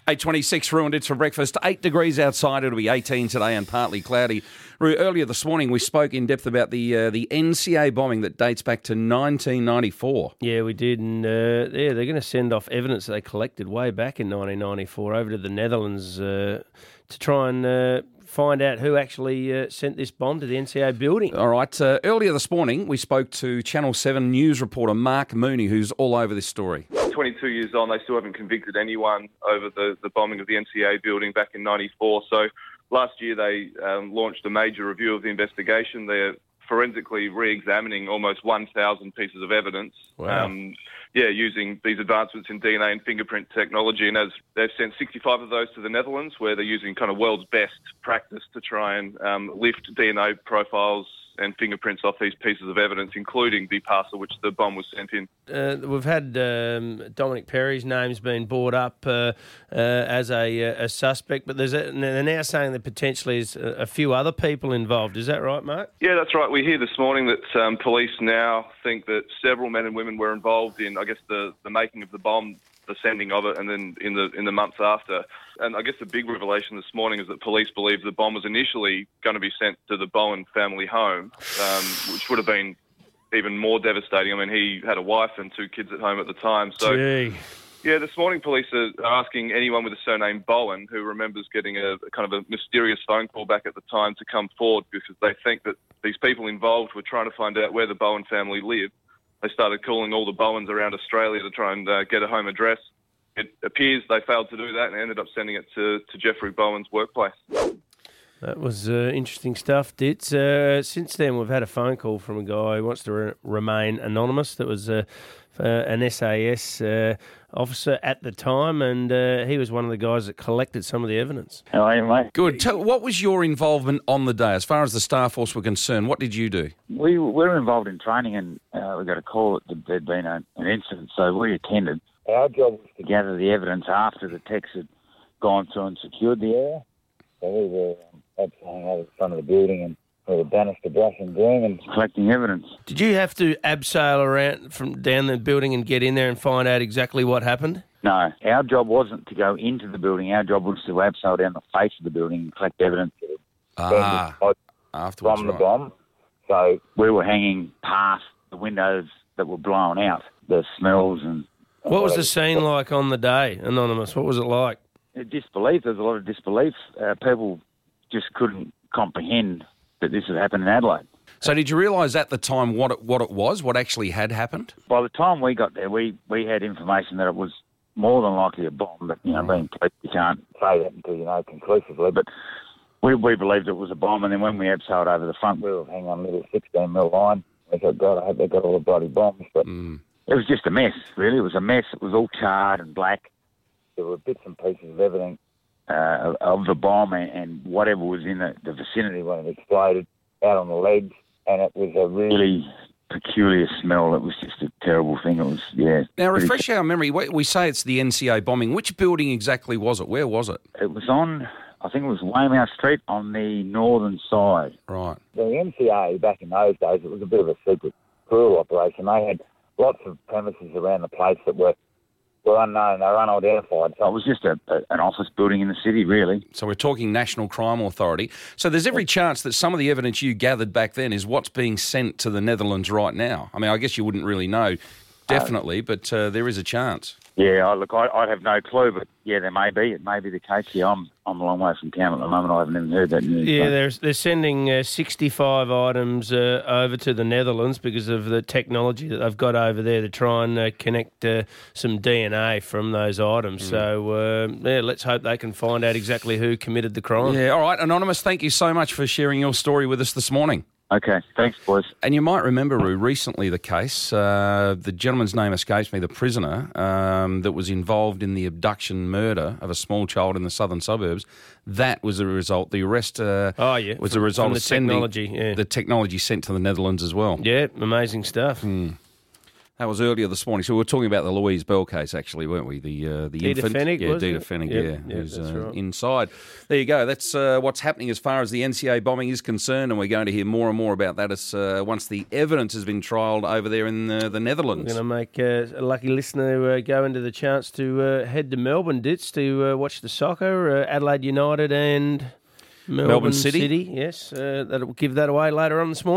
8:26 ruined it for breakfast. 8 degrees outside. It'll be 18 today and partly cloudy. Earlier this morning, we spoke in depth about the NCA bombing that dates back to 1994. Yeah, we did. And they're going to send off evidence that they collected way back in 1994 over to the Netherlands to try and find out who actually sent this bomb to the NCA building. All right. Earlier this morning, we spoke to Channel 7 news reporter Mark Mooney, who's all over this story. 22 years on, they still haven't convicted anyone over the bombing of the NCA building back in 94. So last year they launched a major review of the investigation. They're forensically re-examining almost 1,000 pieces of evidence. Wow. Using these advancements in DNA and fingerprint technology. And as they've sent 65 of those to the Netherlands, where they're using kind of world's best practice to try and lift DNA profiles and fingerprints off these pieces of evidence, including the parcel which the bomb was sent in. We've had Dominic Perry's name's been brought up as a suspect, but they're now saying that potentially is a few other people involved. Is that right, Mark? Yeah, that's right. We hear this morning that police now think that several men and women were involved in, I guess, the making of the bomb, the sending of it, and then in the months after. And I guess the big revelation this morning is that police believe the bomb was initially going to be sent to the Bowen family home, which would have been even more devastating. I mean, he had a wife and 2 kids at home at the time. So, yeah, this morning police are asking anyone with the surname Bowen who remembers getting a kind of a mysterious phone call back at the time to come forward, because they think that these people involved were trying to find out where the Bowen family lived. They started calling all the Bowens around Australia to try and get a home address. It appears they failed to do that and ended up sending it to Jeffrey Bowen's workplace. That was interesting stuff, Ditz. Since then, we've had a phone call from a guy who wants to remain anonymous. That was an SAS officer at the time, and he was one of the guys that collected some of the evidence. How are you, mate? Good. What was your involvement on the day? As far as the Star Force were concerned, what did you do? We were involved in training, and we got a call that there'd been an incident, so we attended. Our job was to gather the evidence after the techs had gone through and secured the area. So we were hanging over the front of the building and we were banister brush and broom and collecting evidence. Did you have to abseil around from down the building and get in there and find out exactly what happened? No, our job wasn't to go into the building. Our job was to abseil down the face of the building and collect evidence Afterwards, from the bomb. So we were hanging past the windows that were blown out, the smells and... What was the scene like on the day, Anonymous? What was it like? Disbelief. There's a lot of disbelief. People just couldn't comprehend that this had happened in Adelaide. So did you realise at the time what it was, what actually had happened? By the time we got there, we had information that it was more than likely a bomb, but, being police, you can't say that until you know conclusively. But we believed it was a bomb, and then when we abseiled over the front, we were hanging on a little 16mm line. We thought, God, I hope they got all the bloody bombs. But it was just a mess, really. It was a mess. It was all charred and black. There were bits and pieces of everything of the bomb and whatever was in the vicinity when it exploded out on the legs. And it was a really peculiar smell. It was just a terrible thing. It was, yeah. Now, refresh our memory. We say it's the NCA bombing. Which building exactly was it? Where was it? It was on, I think it was Weymouth Street on the northern side. Right. The NCA, back in those days, it was a bit of a secret cruel operation. They had lots of premises around the place that were unknown, they were unidentified. So it was just an office building in the city, really. So we're talking National Crime Authority. So there's every chance that some of the evidence you gathered back then is what's being sent to the Netherlands right now. I mean, I guess you wouldn't really know, definitely, but there is a chance. Yeah, look, I have no clue, but yeah, there may be. It may be the case. Yeah, I'm a long way from town at the moment. I haven't even heard that news. Yeah, they're sending 65 items over to the Netherlands because of the technology that they've got over there to try and connect some DNA from those items. So, let's hope they can find out exactly who committed the crime. Yeah, all right. Anonymous, thank you so much for sharing your story with us this morning. Okay, thanks, boys. And you might remember, Roo, recently the case, the gentleman's name escapes me, the prisoner that was involved in the abduction murder of a small child in the southern suburbs. That was the result. The arrest was a result of technology. Yeah. The technology sent to the Netherlands as well. Yeah, amazing stuff. That was earlier this morning. So we were talking about the Louise Bell case, actually, weren't we? The Dita infant, Fennig, yeah, was Dita it? Fennig, Yep, who's that's right. inside. There you go. That's what's happening as far as the NCA bombing is concerned, and we're going to hear more and more about that as once the evidence has been trialled over there in the Netherlands. We're going to make a lucky listener go into the chance to head to Melbourne, Ditz, to watch the soccer, Adelaide United and Melbourne City. Yes, that'll give that away later on this morning.